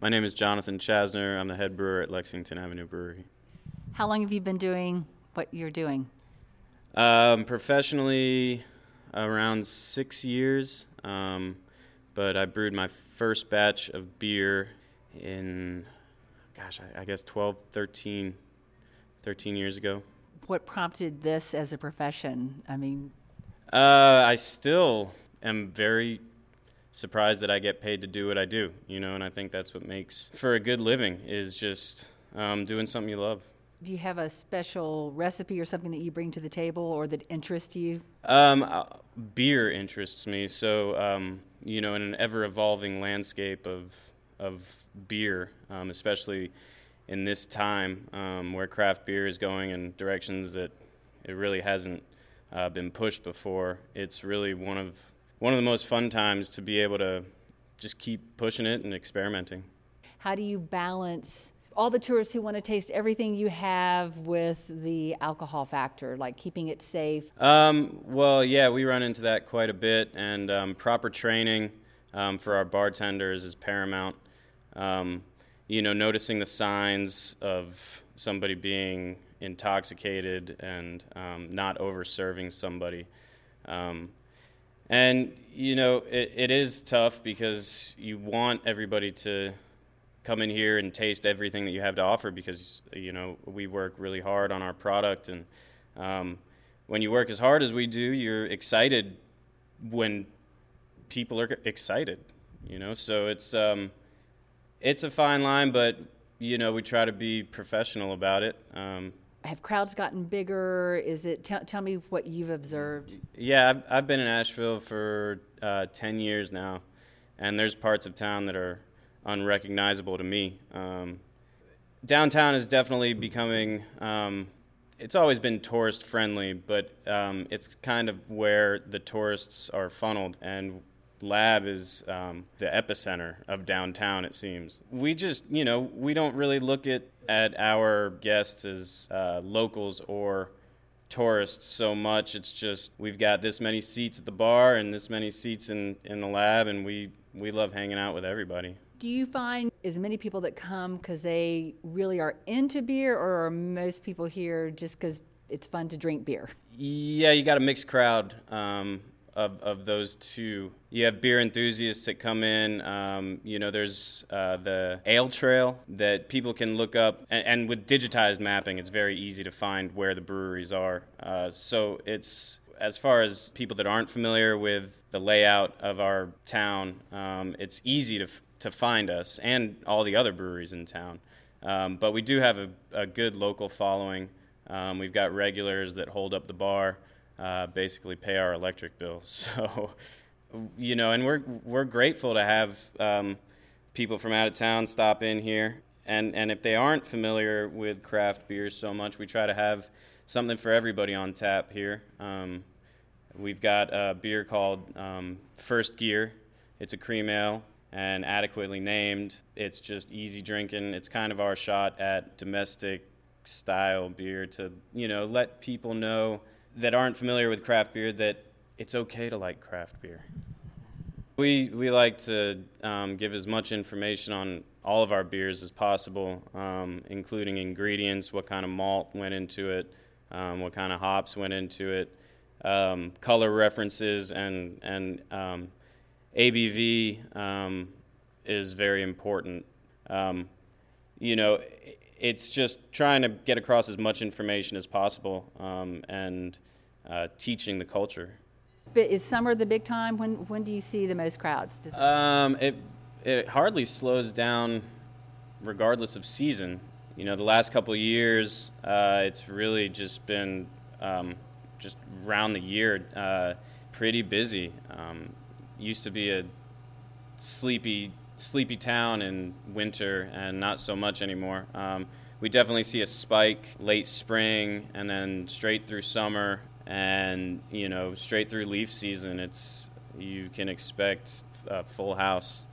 My name is Jonathan Chasner. I'm the head brewer at Lexington Avenue Brewery. How long have you been doing what you're doing? Professionally, around 6 years, but I brewed my first batch of beer in, I guess 12, 13 years ago. What prompted this as a profession? I still am very surprised that I get paid to do what I do, and I think that's what makes for a good living is just doing something you love. Do you have a special recipe or something that you bring to the table or that interests you? Beer interests me, so in an ever-evolving landscape of beer, especially in this time where craft beer is going in directions that it really hasn't been pushed before. It's really one of the most fun times to be able to just keep pushing it and experimenting. How do you balance all the tourists who want to taste everything you have with the alcohol factor, like keeping it safe? Well, yeah, we run into that quite a bit, and proper training for our bartenders is paramount. Noticing the signs of somebody being intoxicated and not over-serving somebody. It is tough because you want everybody to come in here and taste everything that you have to offer because, we work really hard on our product. And when you work as hard as we do, you're excited when people are excited, So it's a fine line, but, we try to be professional about it. Have crowds gotten bigger? Tell me what you've observed. Yeah, I've been in Asheville for 10 years now, and there's parts of town that are unrecognizable to me. Downtown is definitely becoming, it's always been tourist friendly, but it's kind of where the tourists are funneled, and Lab is the epicenter of downtown, it seems. We just, we don't really look at our guests as locals or tourists so much. It's just we've got this many seats at the bar and this many seats in the Lab, and we love hanging out with everybody. Do you find as many people that come because they really are into beer, or are most people here just because it's fun to drink beer? Yeah, you got a mixed crowd of those two. You have beer enthusiasts that come in. There's the Ale Trail that people can look up, and with digitized mapping, it's very easy to find where the breweries are. So it's, as far as people that aren't familiar with the layout of our town, it's easy to find us and all the other breweries in town. But we do have a good local following. We've got regulars that hold up the bar, basically pay our electric bills. So, and we're grateful to have people from out of town stop in here. And if they aren't familiar with craft beers so much, we try to have something for everybody on tap here. We've got a beer called First Gear. It's a cream ale and adequately named. It's just easy drinking. It's kind of our shot at domestic style beer to, let people know that aren't familiar with craft beer that it's okay to like craft beer. We like to give as much information on all of our beers as possible, including ingredients, what kind of malt went into it, what kind of hops went into it, color references, and ABV is very important. It's just trying to get across as much information as possible and teaching the culture. But is summer the big time? When do you see the most crowds? It hardly slows down regardless of season. The last couple of years, it's really just been just round the year pretty busy. Used to be a sleepy town in winter, and not so much anymore. We definitely see a spike late spring, and then straight through summer, and straight through leaf season. You can expect a full house.